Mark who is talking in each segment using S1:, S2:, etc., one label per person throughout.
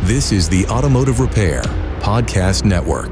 S1: This is the Automotive Repair Podcast Network.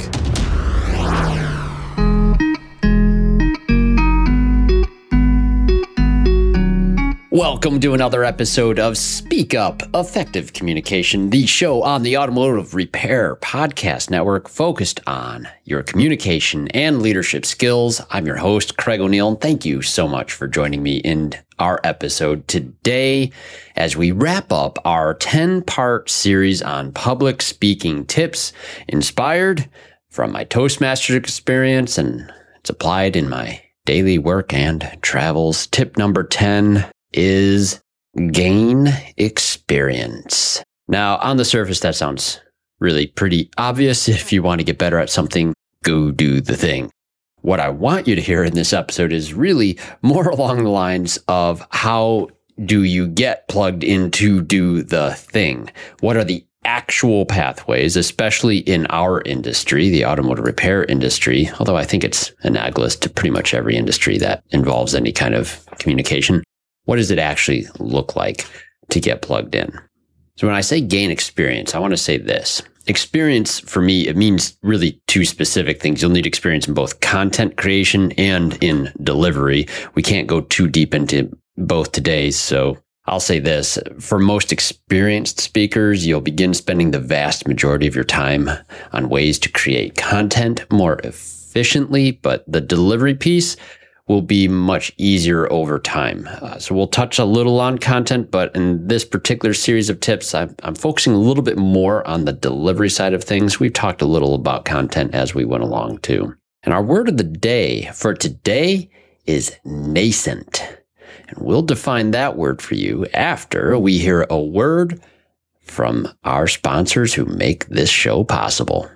S2: Welcome to another episode of Speak Up Effective Communication, the show on the Automotive Repair Podcast Network focused on your communication and leadership skills. I'm your host, Craig O'Neill, and thank you so much for joining me in our episode today as we wrap up our 10-part series on public speaking tips inspired from my Toastmasters experience, and it's applied in my daily work and travels. Tip number 10 is gain experience. Now, on the surface, that sounds really pretty obvious. If you want to get better at something, go do the thing. What I want you to hear in this episode is really more along the lines of how do you get plugged in to do the thing? What are the actual pathways, especially in our industry, the automotive repair industry, although I think it's analogous to pretty much every industry that involves any kind of communication. What does it actually look like to get plugged in? So when I say gain experience, I want to say this. Experience, for me, it means really two specific things. You'll need experience in both content creation and in delivery. We can't go too deep into both today, so I'll say this. For most experienced speakers, you'll begin spending the vast majority of your time on ways to create content more efficiently, but the delivery piece will be much easier over time. So we'll touch a little on content, but in this particular series of tips, I'm focusing a little bit more on the delivery side of things. We've talked a little about content as we went along too. And our word of the day for today is nascent. And we'll define that word for you after we hear a word from our sponsors who make this show possible.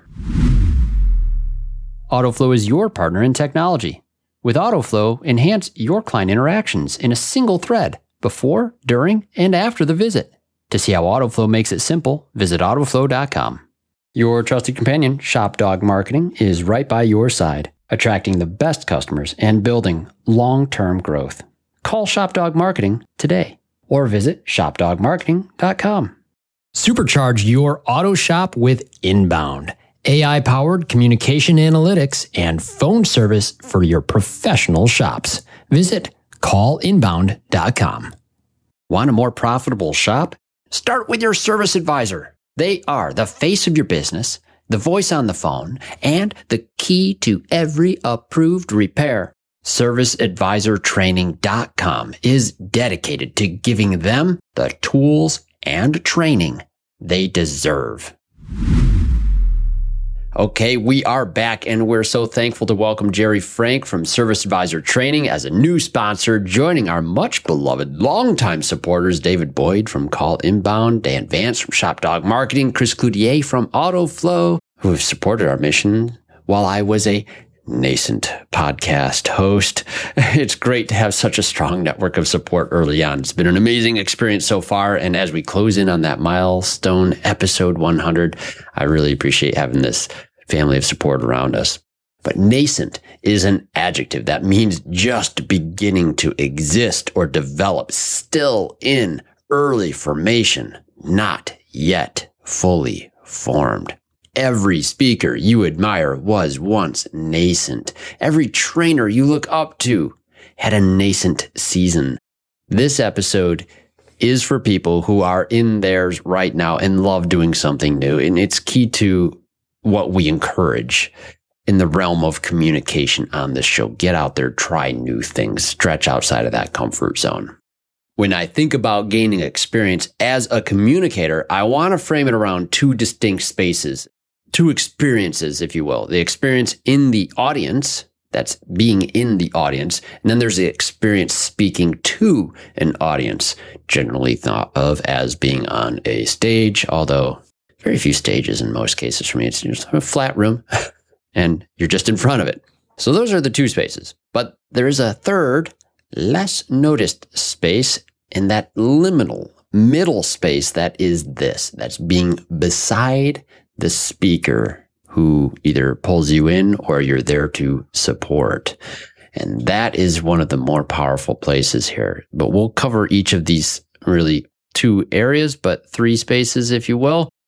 S2: AutoFlow is your partner in technology. With AutoFlow, enhance your client interactions in a single thread before, during, and after the visit. To see how AutoFlow makes it simple, visit autoflow.com. Your trusted companion, ShopDog Marketing, is right by your side, attracting the best customers and building long-term growth. Call ShopDog Marketing today or visit shopdogmarketing.com. Supercharge your auto shop with Inbound, AI-powered communication analytics and phone service for your professional shops. Visit callinbound.com. Want a more profitable shop? Start with your service advisor. They are the face of your business, the voice on the phone, and the key to every approved repair. ServiceAdvisorTraining.com is dedicated to giving them the tools and training they deserve. Okay, we are back, and we're so thankful to welcome Jerry Frank from Service Advisor Training as a new sponsor, joining our much beloved longtime supporters, David Boyd from Call Inbound, Dan Vance from ShopDog Marketing, Chris Cloutier from AutoFlow, who have supported our mission while I was a nascent podcast host. It's great to have such a strong network of support early on. It's been an amazing experience so far, and as we close in on that milestone, episode 100, I really appreciate having this family of support around us. But nascent is an adjective that means just beginning to exist or develop, still in early formation, not yet fully formed. Every speaker you admire was once nascent. Every trainer you look up to had a nascent season. This episode is for people who are in theirs right now and love doing something new. And it's key to what we encourage in the realm of communication on this show. Get out there, try new things, stretch outside of that comfort zone. When I think about gaining experience as a communicator, I want to frame it around two distinct spaces. Two experiences, if you will. The experience in the audience, that's being in the audience, and then there's the experience speaking to an audience, generally thought of as being on a stage, although very few stages in most cases for me. It's just a flat room, and you're just in front of it. So those are the two spaces. But there is a third, less noticed space in that liminal middle space that is this. That's being beside the speaker who either pulls you in or you're there to support. And that is one of the more powerful places here. But we'll cover each of these really two areas, but three spaces, if you will.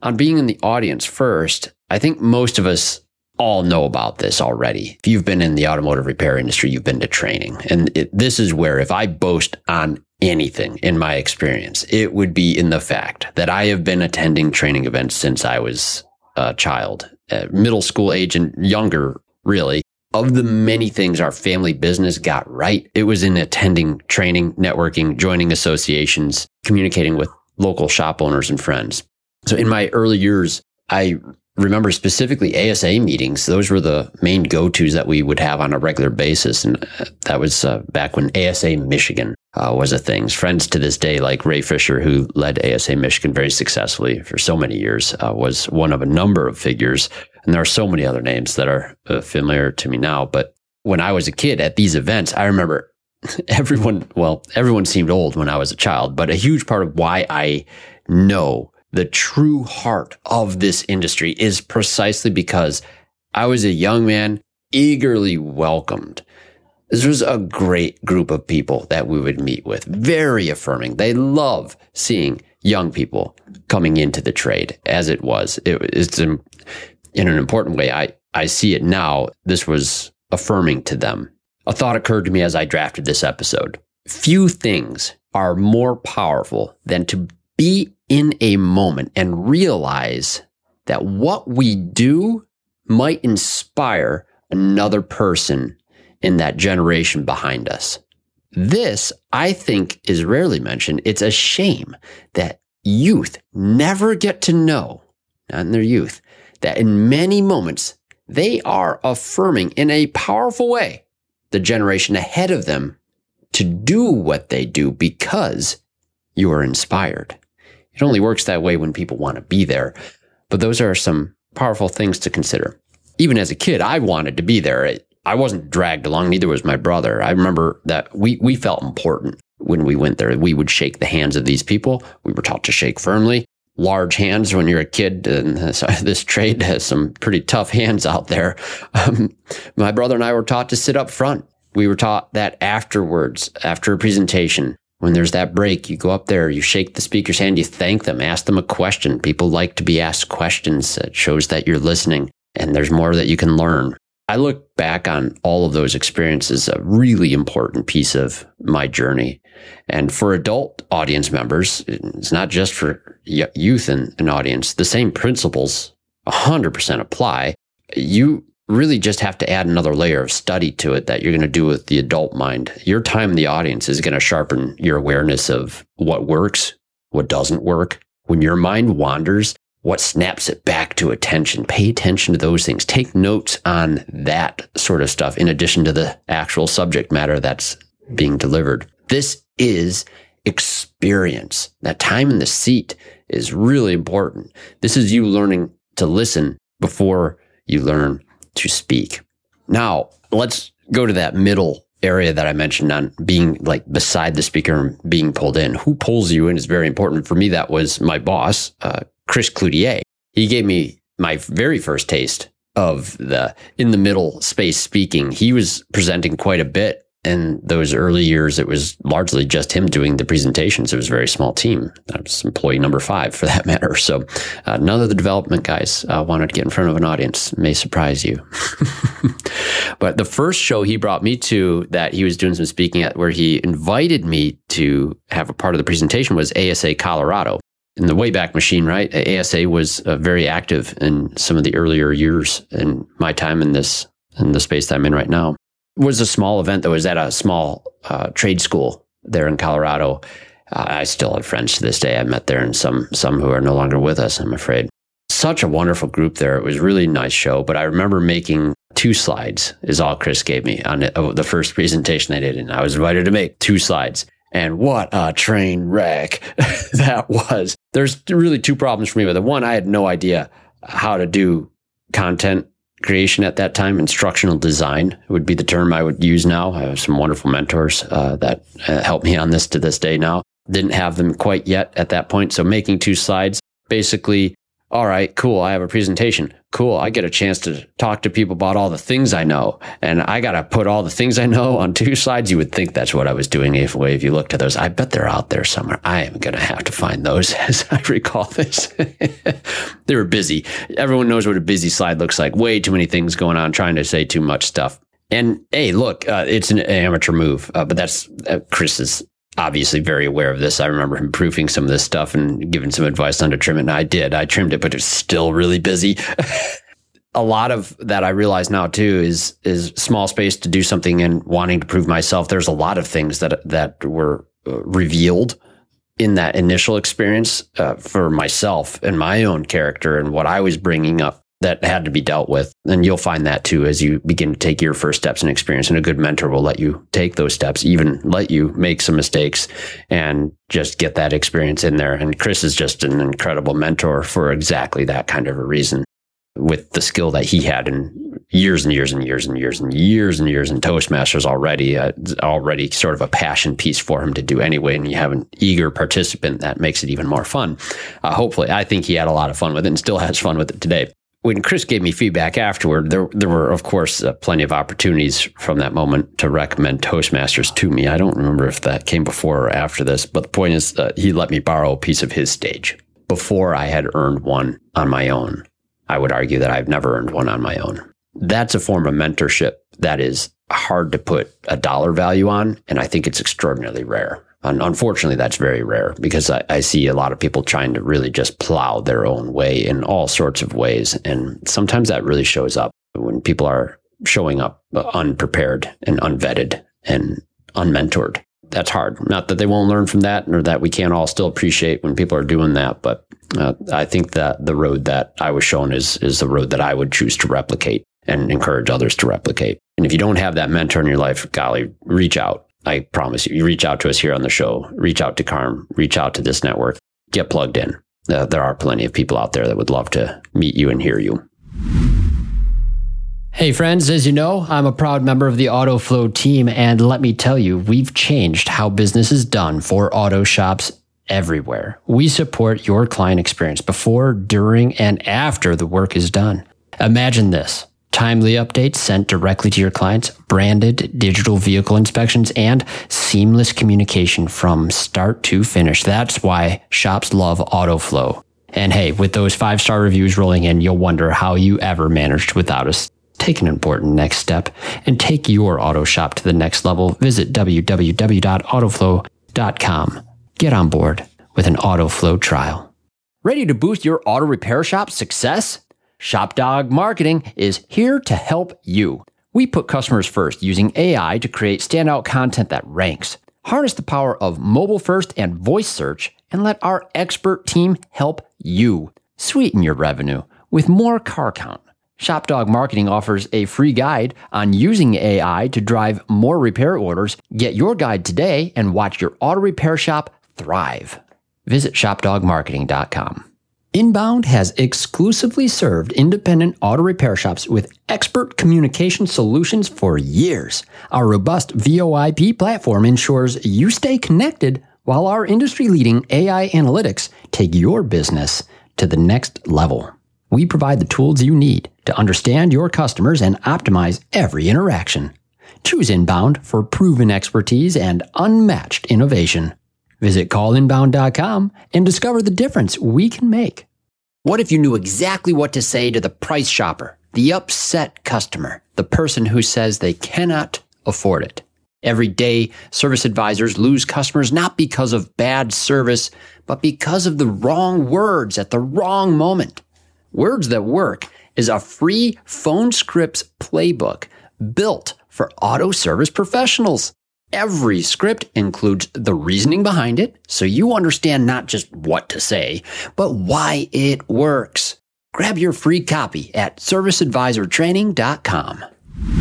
S2: on being in the audience first, I think most of us all know about this already. If you've been in the automotive repair industry, you've been to training. And this is where, if I boast on anything in my experience, it would be in the fact that I have been attending training events since I was a child, middle school age and younger, really. Of the many things our family business got right, it was in attending training, networking, joining associations, communicating with local shop owners and friends. So in my early years, I remember specifically ASA meetings. Those were the main go-tos that we would have on a regular basis. And that was back when ASA Michigan was a thing. Friends to this day, like Ray Fisher, who led ASA Michigan very successfully for so many years, was one of a number of figures. And there are so many other names that are familiar to me now. But when I was a kid at these events, I remember everyone seemed old when I was a child, but a huge part of why I know the true heart of this industry is precisely because I was a young man eagerly welcomed. This was a great group of people that we would meet with, very affirming. They love seeing young people coming into the trade as it was. It's in an important way. I see it now. This was affirming to them. A thought occurred to me as I drafted this episode. Few things are more powerful than to be in a moment and realize that what we do might inspire another person in that generation behind us. This, I think, is rarely mentioned. It's a shame that youth never get to know, not in their youth, that in many moments they are affirming in a powerful way the generation ahead of them to do what they do because you are inspired. It only works that way when people want to be there. But those are some powerful things to consider. Even as a kid, I wanted to be there. I wasn't dragged along, neither was my brother. I remember that we felt important when we went there. We would shake the hands of these people. We were taught to shake firmly. Large hands when you're a kid. And this trade has some pretty tough hands out there. My brother and I were taught to sit up front. We were taught that afterwards, after a presentation, when there's that break, you go up there, you shake the speaker's hand, you thank them, ask them a question. People like to be asked questions. It shows that you're listening and there's more that you can learn. I look back on all of those experiences, a really important piece of my journey. And for adult audience members, it's not just for youth and an audience. The same principles 100% apply. You really just have to add another layer of study to it that you're going to do with the adult mind. Your time in the audience is going to sharpen your awareness of what works, what doesn't work. When your mind wanders, what snaps it back to attention. Pay attention to those things. Take notes on that sort of stuff in addition to the actual subject matter that's being delivered. This is experience. That time in the seat is really important. This is you learning to listen before you learn to speak. Now, let's go to that middle area that I mentioned on being like beside the speaker and being pulled in. Who pulls you in is very important. For me, that was my boss, Chris Cloutier. He gave me my very first taste of the in the middle space speaking. He was presenting quite a bit. In those early years, it was largely just him doing the presentations. It was a very small team. I was employee number 5 for that matter. So none of the development guys wanted to get in front of an audience. It may surprise you. But the first show he brought me to that he was doing some speaking at, where he invited me to have a part of the presentation, was ASA Colorado. In the Wayback Machine, right? ASA was very active in some of the earlier years in my time in the space that I'm in right now. It was a small event that was at a small trade school there in Colorado. I still have friends to this day I met there, and some who are no longer with us, I'm afraid. Such a wonderful group there. It was a really nice show, but I remember making 2 slides is all Chris gave me on the first presentation I did, and I was invited to make 2 slides. And what a train wreck that was. There's really 2 problems for me with it. One, I had no idea how to do content creation at that time. Instructional design would be the term I would use now. I have some wonderful mentors that help me on this to this day now. Didn't have them quite yet at that point. So making 2 slides, basically All right, cool. I have a presentation. Cool. I get a chance to talk to people about all the things I know. And I got to put all the things I know on 2 slides. You would think that's what I was doing if you looked at those. I bet they're out there somewhere. I am going to have to find those as I recall this. They were busy. Everyone knows what a busy slide looks like. Way too many things going on, trying to say too much stuff. And hey, look, it's an amateur move, but that's Chris is obviously very aware of this. I remember him proofing some of this stuff and giving some advice on to trim it. And I did. I trimmed it, but it's still really busy. A lot of that I realize now too is small space to do something and wanting to prove myself. There's a lot of things that were revealed in that initial experience for myself and my own character and what I was bringing up that had to be dealt with. And you'll find that too as you begin to take your first steps in experience. And a good mentor will let you take those steps, even let you make some mistakes and just get that experience in there. And Chris is just an incredible mentor for exactly that kind of a reason, with the skill that he had in years and years and years and years and years and years in Toastmasters already sort of a passion piece for him to do anyway. And you have an eager participant that makes it even more fun. Hopefully, I think he had a lot of fun with it and still has fun with it today. When Chris gave me feedback afterward, there were, of course, plenty of opportunities from that moment to recommend Toastmasters to me. I don't remember if that came before or after this, but the point is he let me borrow a piece of his stage before I had earned one on my own. I would argue that I've never earned one on my own. That's a form of mentorship that is hard to put a dollar value on, and I think it's extraordinarily rare. And unfortunately, that's very rare because I see a lot of people trying to really just plow their own way in all sorts of ways. And sometimes that really shows up when people are showing up unprepared and unvetted and unmentored. That's hard. Not that they won't learn from that or that we can't all still appreciate when people are doing that. But I think that the road that I was shown is the road that I would choose to replicate and encourage others to replicate. And if you don't have that mentor in your life, golly, reach out. I promise you reach out to us here on the show, reach out to Carm, reach out to this network, get plugged in. There are plenty of people out there that would love to meet you and hear you. Hey friends, as you know, I'm a proud member of the AutoFlow team, and let me tell you, we've changed how business is done for auto shops everywhere. We support your client experience before, during, and after the work is done. Imagine this. Timely updates sent directly to your clients, branded digital vehicle inspections, and seamless communication from start to finish. That's why shops love AutoFlow. And hey, with those 5-star reviews rolling in, you'll wonder how you ever managed without us. Take an important next step and take your auto shop to the next level. Visit www.autoflow.com. Get on board with an AutoFlow trial. Ready to boost your auto repair shop's success? ShopDog Marketing is here to help you. We put customers first using AI to create standout content that ranks. Harness the power of mobile first and voice search and let our expert team help you sweeten your revenue with more car count. ShopDog Marketing offers a free guide on using AI to drive more repair orders. Get your guide today and watch your auto repair shop thrive. Visit shopdogmarketing.com. Inbound has exclusively served independent auto repair shops with expert communication solutions for years. Our robust VoIP platform ensures you stay connected while our industry-leading AI analytics take your business to the next level. We provide the tools you need to understand your customers and optimize every interaction. Choose Inbound for proven expertise and unmatched innovation. Visit callinbound.com and discover the difference we can make. What if you knew exactly what to say to the price shopper, the upset customer, the person who says they cannot afford it? Every day, service advisors lose customers not because of bad service, but because of the wrong words at the wrong moment. Words That Work is a free phone scripts playbook built for auto service professionals. Every script includes the reasoning behind it, so you understand not just what to say, but why it works. Grab your free copy at serviceadvisortraining.com.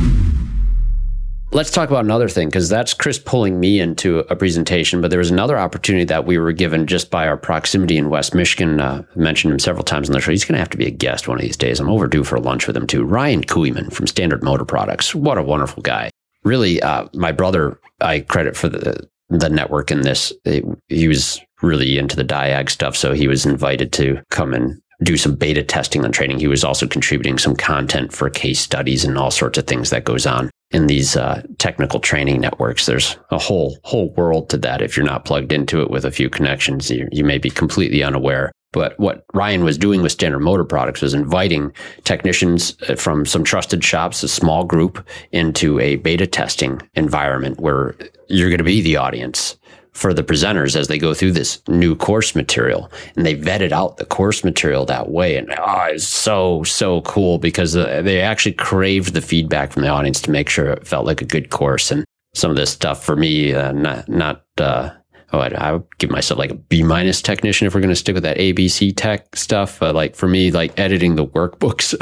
S2: Let's talk about another thing, because that's Chris pulling me into a presentation, but there was another opportunity that we were given just by our proximity in West Michigan. I mentioned him several times on the show. He's going to have to be a guest one of these days. I'm overdue for lunch with him too. Ryan Koeman from Standard Motor Products. What a wonderful guy. Really, my brother, I credit for the network in this. He was really into the Diag stuff, so he was invited to come and do some beta testing on training. He was also contributing some content for case studies and all sorts of things that goes on in these technical training networks. There's a whole world to that. If you're not plugged into it with a few connections, you may be completely unaware. But what Ryan was doing with Standard Motor Products was inviting technicians from some trusted shops, a small group, into a beta testing environment where you're going to be the audience for the presenters as they go through this new course material. And they vetted out the course material that way. And it's so cool because they actually craved the feedback from the audience to make sure it felt like a good course. And some of this stuff for me, I would give myself like a B- technician if we're going to stick with that ABC tech stuff. Like for me, like editing the workbooks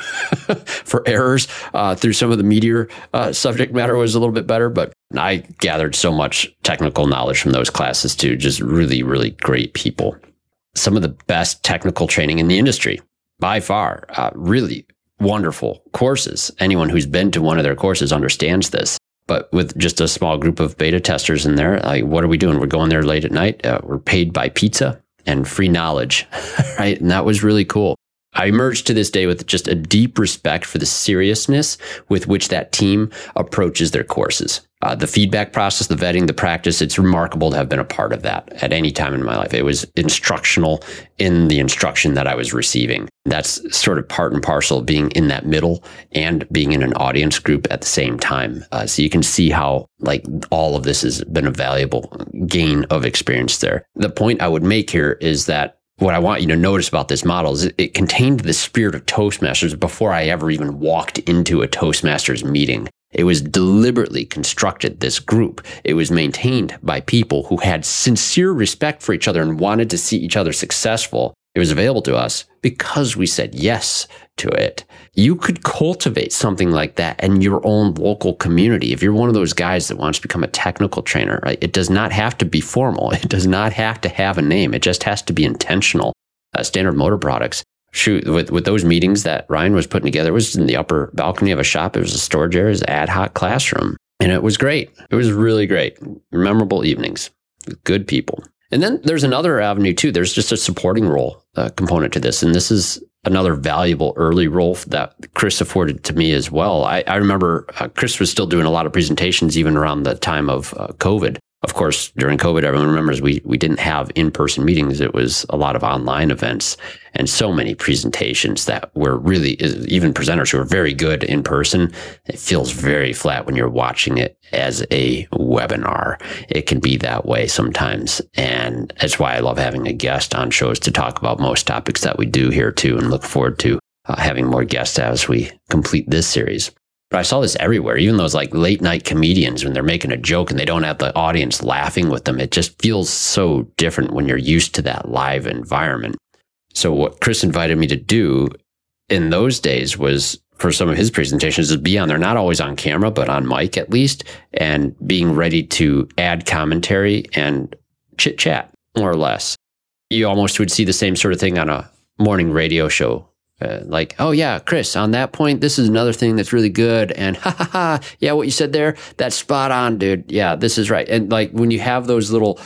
S2: for errors through some of the meatier subject matter was a little bit better. But I gathered so much technical knowledge from those classes too. Just really, really great people. Some of the best technical training in the industry by far. Really wonderful courses. Anyone who's been to one of their courses understands this. But with just a small group of beta testers in there, like, what are we doing? We're going there late at night. We're paid by pizza and free knowledge, right? And that was really cool. I emerged to this day with just a deep respect for the seriousness with which that team approaches their courses. The feedback process, the vetting, the practice, it's remarkable to have been a part of that at any time in my life. It was instructional in the instruction that I was receiving. That's sort of part and parcel of being in that middle and being in an audience group at the same time. So you can see how like all of this has been a valuable gain of experience there. The point I would make here is that what I want you to notice about this model is it contained the spirit of Toastmasters before I ever even walked into a Toastmasters meeting. It was deliberately constructed, this group. It was maintained by people who had sincere respect for each other and wanted to see each other successful. It was available to us because we said yes to it. You could cultivate something like that in your own local community. If you're one of those guys that wants to become a technical trainer, right? It does not have to be formal. It does not have to have a name. It just has to be intentional. Standard Motor Products. Shoot, with those meetings that Ryan was putting together, it was in the upper balcony of a shop. It was a storage area, it was an ad hoc classroom. And it was great. It was really great. Memorable evenings with good people. And then there's another avenue too. There's just a supporting role component to this. And this is another valuable early role that Chris afforded to me as well. I remember Chris was still doing a lot of presentations even around the time of COVID. Of course, during COVID, everyone remembers we didn't have in-person meetings. It was a lot of online events and so many presentations that were really, even presenters who were very good in person. It feels very flat when you're watching it as a webinar. It can be that way sometimes. And that's why I love having a guest on shows to talk about most topics that we do here too, and look forward to having more guests as we complete this series. But I saw this everywhere, even those like late night comedians when they're making a joke and they don't have the audience laughing with them. It just feels so different when you're used to that live environment. So what Chris invited me to do in those days was for some of his presentations is be on there, not always on camera, but on mic at least, and being ready to add commentary and chit chat more or less. You almost would see the same sort of thing on a morning radio show. Like, oh yeah, Chris, on that point, this is another thing that's really good. And yeah, what you said there, that's spot on, dude. Yeah, this is right. And like when you have those little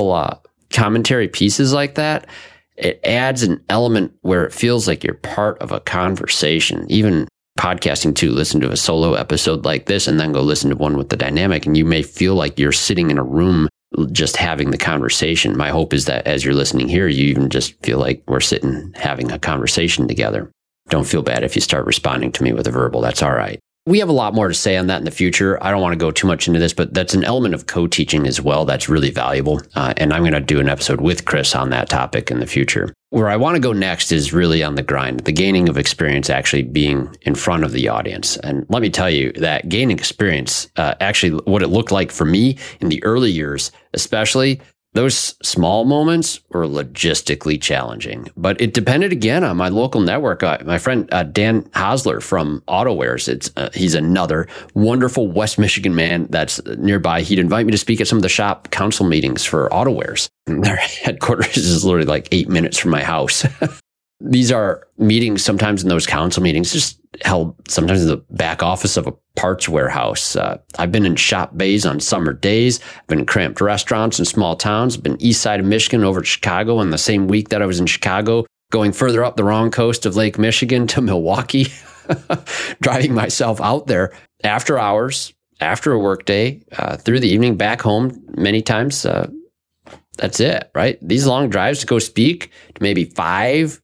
S2: commentary pieces like that, it adds an element where it feels like you're part of a conversation. Even podcasting too, listen to a solo episode like this and then go listen to one with the dynamic. And you may feel like you're sitting in a room just having the conversation. My hope is that as you're listening here, you even just feel like we're sitting having a conversation together. Don't feel bad if you start responding to me with a verbal. That's all right. We have a lot more to say on that in the future. I don't want to go too much into this, but that's an element of co-teaching as well that's really valuable. And I'm going to do an episode with Chris on that topic in the future. Where I want to go next is really on the grind, the gaining of experience actually being in front of the audience. And let me tell you that gaining experience, actually what it looked like for me in the early years, especially, those small moments were logistically challenging, but it depended again on my local network. My friend Dan Hosler from AutoWares, he's another wonderful West Michigan man that's nearby. He'd invite me to speak at some of the shop council meetings for AutoWares. Their headquarters is literally like 8 minutes from my house. These are meetings sometimes in those council meetings, just held sometimes in the back office of a parts warehouse. I've been in shop bays on summer days. I've been in cramped restaurants in small towns. I've been east side of Michigan over to Chicago. And the same week that I was in Chicago, going further up the wrong coast of Lake Michigan to Milwaukee, driving myself out there after hours, after a workday, through the evening, back home many times. That's it, right? These long drives to go speak to maybe 5,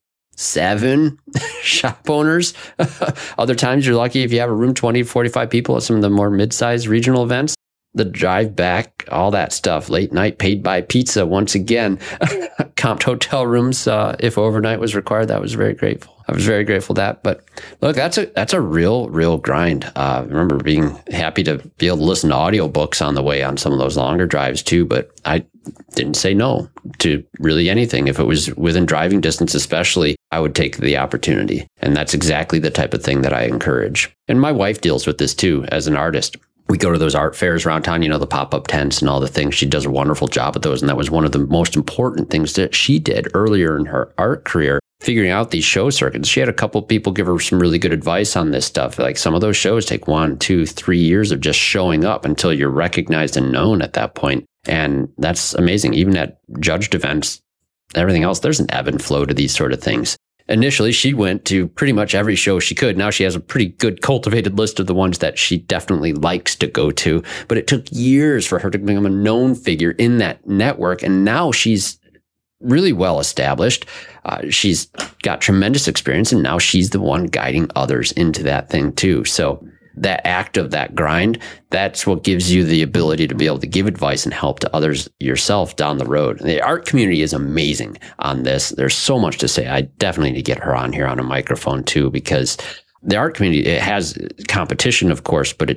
S2: 7 shop owners. Other times you're lucky if you have a room 20, 45 people at some of the more mid-sized regional events. The drive back, all that stuff, late night paid by pizza once again, comped hotel rooms if overnight was required. That was very grateful. I was very grateful for that. But look, that's a real grind. I remember being happy to be able to listen to audiobooks on the way on some of those longer drives too. But I didn't say no to really anything. If it was within driving distance, especially, I would take the opportunity. And that's exactly the type of thing that I encourage. And my wife deals with this too as an artist. We go to those art fairs around town, the pop-up tents and all the things. She does a wonderful job at those. And that was one of the most important things that she did earlier in her art career, figuring out these show circuits. She had a couple of people give her some really good advice on this stuff. Like some of those shows take 1, 2, 3 years of just showing up until you're recognized and known at that point. And that's amazing. Even at judged events, everything else, there's an ebb and flow to these sort of things. Initially, she went to pretty much every show she could. Now she has a pretty good cultivated list of the ones that she definitely likes to go to. But it took years for her to become a known figure in that network. And now she's really well established. She's got tremendous experience. And now she's the one guiding others into that thing too. So that act of that grind, that's what gives you the ability to be able to give advice and help to others yourself down the road. The art community is amazing on this. There's so much to say. I definitely need to get her on here on a microphone too, because the art community, it has competition, of course, but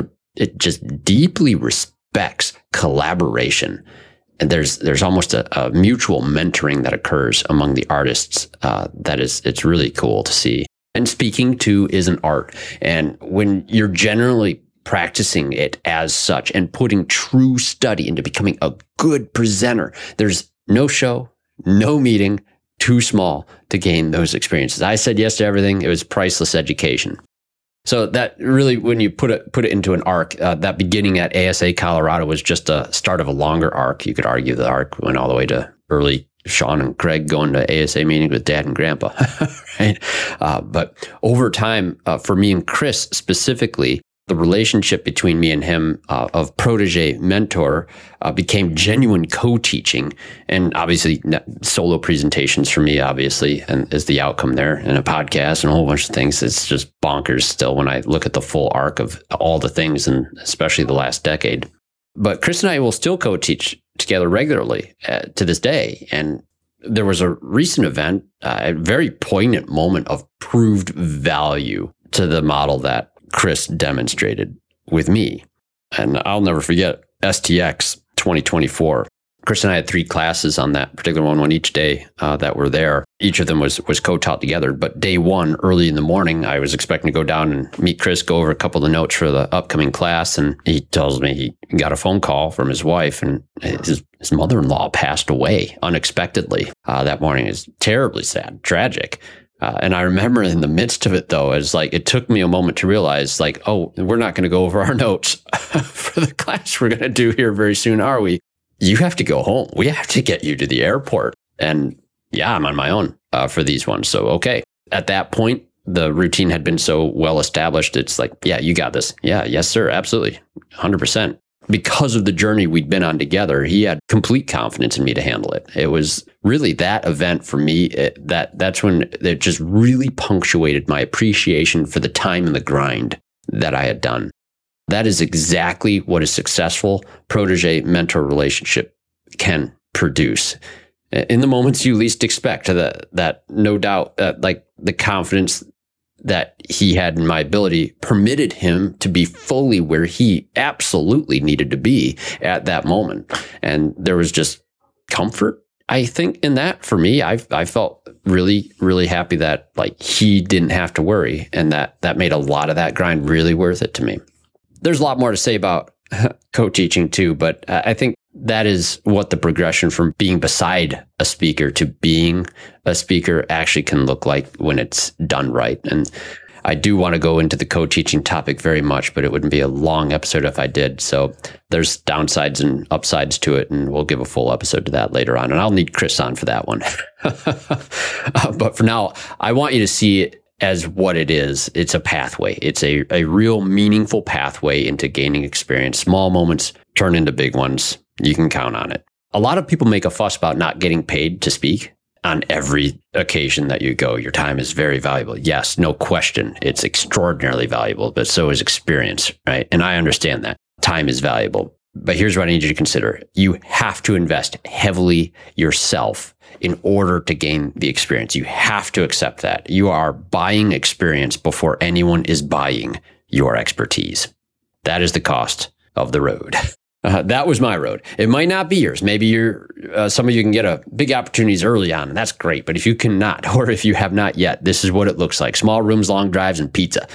S2: it just deeply respects collaboration. And there's almost a mutual mentoring that occurs among the artists. It's really cool to see. And speaking too is an art. And when you're generally practicing it as such and putting true study into becoming a good presenter, there's no show, no meeting too small to gain those experiences. I said yes to everything. It was priceless education. So that really, when you put it into an arc, that beginning at ASA Colorado was just a start of a longer arc. You could argue the arc went all the way to early Sean and Craig going to ASA meetings with Dad and Grandpa, right? But over time, for me and Chris specifically, the relationship between me and him of protege mentor became genuine co-teaching, and obviously solo presentations for me, obviously, and is the outcome there, and a podcast and a whole bunch of things. It's just bonkers still when I look at the full arc of all the things, and especially the last decade. But Chris and I will still co-teach together regularly to this day. And there was a recent event, a very poignant moment of proved value to the model that Chris demonstrated with me. And I'll never forget STX 2024. Chris and I had 3 classes on that particular one each day that were there. Each of them was co-taught together. But day 1, early in the morning, I was expecting to go down and meet Chris, go over a couple of the notes for the upcoming class. And he tells me he got a phone call from his wife, and his mother-in-law passed away unexpectedly that morning. It's terribly sad, tragic. And I remember in the midst of it, though, it took me a moment to realize, oh, we're not going to go over our notes for the class we're going to do here very soon, are we? You have to go home. We have to get you to the airport. And yeah, I'm on my own for these ones. So, okay. At that point, the routine had been so well established. It's like, yeah, you got this. Yeah, yes, sir. Absolutely. 100%. Because of the journey we'd been on together, he had complete confidence in me to handle it. It was really that event for me, that's when it just really punctuated my appreciation for the time and the grind that I had done. That is exactly what a successful protege-mentor relationship can produce. In the moments you least expect, that no doubt, the confidence that he had in my ability permitted him to be fully where he absolutely needed to be at that moment. And there was just comfort, I think, in that for me. I felt really, really happy that he didn't have to worry, and that made a lot of that grind really worth it to me. There's a lot more to say about co-teaching too, but I think that is what the progression from being beside a speaker to being a speaker actually can look like when it's done right. And I do want to go into the co-teaching topic very much, but it wouldn't be a long episode if I did. So there's downsides and upsides to it, and we'll give a full episode to that later on. And I'll need Chris on for that one. But for now, I want you to see it as what it is. It's a pathway. It's a real meaningful pathway into gaining experience. Small moments turn into big ones. You can count on it. A lot of people make a fuss about not getting paid to speak. On every occasion that you go, your time is very valuable. Yes, no question. It's extraordinarily valuable, but so is experience, right? And I understand that. Time is valuable. But here's what I need you to consider. You have to invest heavily yourself in order to gain the experience. You have to accept that. You are buying experience before anyone is buying your expertise. That is the cost of the road. That was my road. It might not be yours. Maybe some of you can get big opportunities early on, and that's great. But if you cannot, or if you have not yet, this is what it looks like. Small rooms, long drives, and pizza.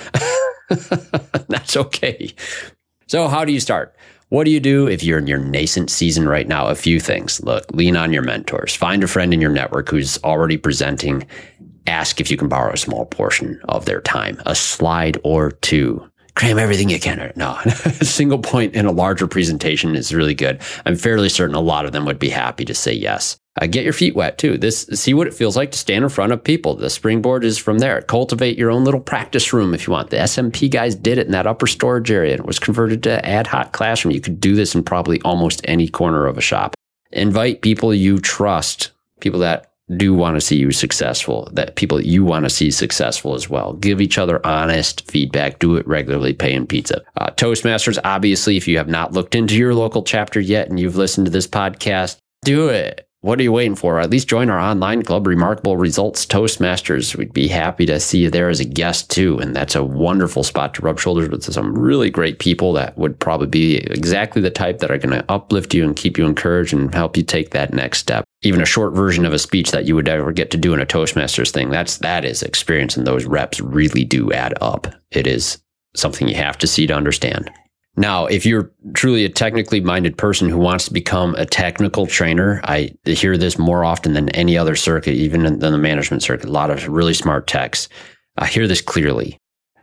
S2: That's okay. So how do you start? What do you do if you're in your nascent season right now? A few things. Look, lean on your mentors. Find a friend in your network who's already presenting. Ask if you can borrow a small portion of their time, a slide or two. Cram everything you can. No, a single point in a larger presentation is really good. I'm fairly certain a lot of them would be happy to say yes. Get your feet wet too. See what it feels like to stand in front of people. The springboard is from there. Cultivate your own little practice room if you want. The SMP guys did it in that upper storage area. It was converted to ad hoc classroom. You could do this in probably almost any corner of a shop. Invite people you trust, people that do want to see you successful, that people that you want to see successful as well. Give each other honest feedback. Do it regularly. Paying pizza. Toastmasters, obviously, if you have not looked into your local chapter yet and you've listened to this podcast, do it. What are you waiting for? At least join our online club, Remarkable Results Toastmasters. We'd be happy to see you there as a guest too. And that's a wonderful spot to rub shoulders with some really great people that would probably be exactly the type that are going to uplift you and keep you encouraged and help you take that next step. Even a short version of a speech that you would ever get to do in a Toastmasters thing, that is experience, and those reps really do add up. It is something you have to see to understand. Now, if you're truly a technically minded person who wants to become a technical trainer, I hear this more often than any other circuit, even in the management circuit. A lot of really smart techs. I hear this clearly.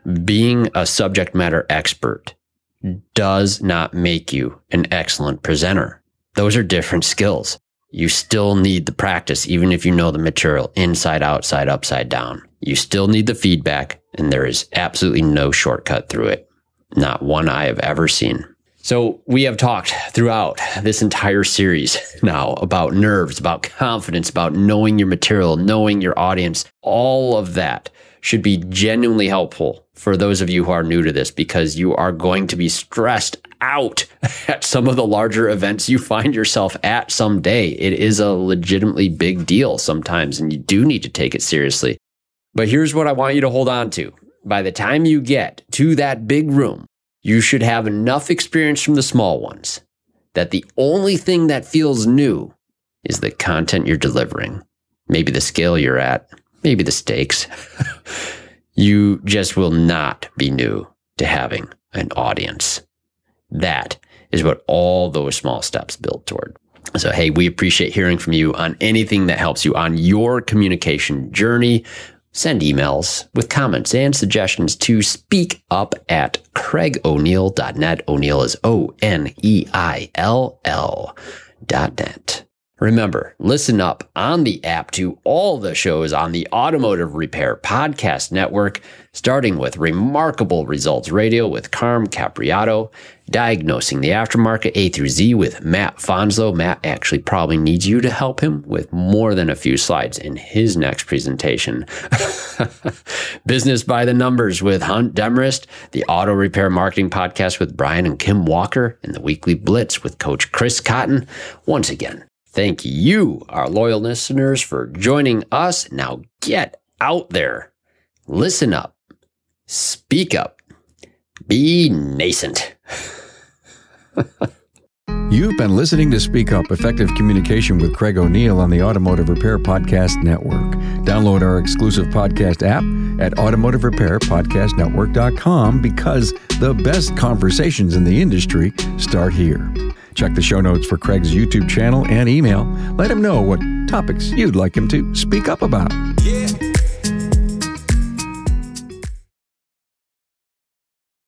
S2: Being a subject matter expert does not make you an excellent presenter. Those are different skills. You still need the practice, even if you know the material inside, outside, upside down. You still need the feedback, and there is absolutely no shortcut through it. Not one I have ever seen. So we have talked throughout this entire series now about nerves, about confidence, about knowing your material, knowing your audience. All of that should be genuinely helpful for those of you who are new to this, because you are going to be stressed out at some of the larger events you find yourself at someday. It is a legitimately big deal sometimes, and you do need to take it seriously. But here's what I want you to hold on to. By the time you get to that big room, you should have enough experience from the small ones that the only thing that feels new is the content you're delivering. Maybe the scale you're at, maybe the stakes. You just will not be new to having an audience. That is what all those small steps build toward. So, hey, we appreciate hearing from you on anything that helps you on your communication journey. Send emails with comments and suggestions to speakup@craigoneil.net. O'Neill is ONEILL.net. Remember, listen up on the app to all the shows on the Automotive Repair Podcast Network, starting with Remarkable Results Radio with Carm Capriato, Diagnosing the Aftermarket A through Z with Matt Fonzlo. Matt actually probably needs you to help him with more than a few slides in his next presentation. Business by the Numbers with Hunt Demarest, the Auto Repair Marketing Podcast with Brian and Kim Walker, and the Weekly Blitz with Coach Chris Cotton. Once again, thank you, our loyal listeners, for joining us. Now get out there, listen up, speak up, be nascent.
S3: You've been listening to Speak Up, Effective Communication with Craig O'Neill on the Automotive Repair Podcast Network. Download our exclusive podcast app at automotiverepairpodcastnetwork.com, because the best conversations in the industry start here. Check the show notes for Craig's YouTube channel and email. Let him know what topics you'd like him to speak up about.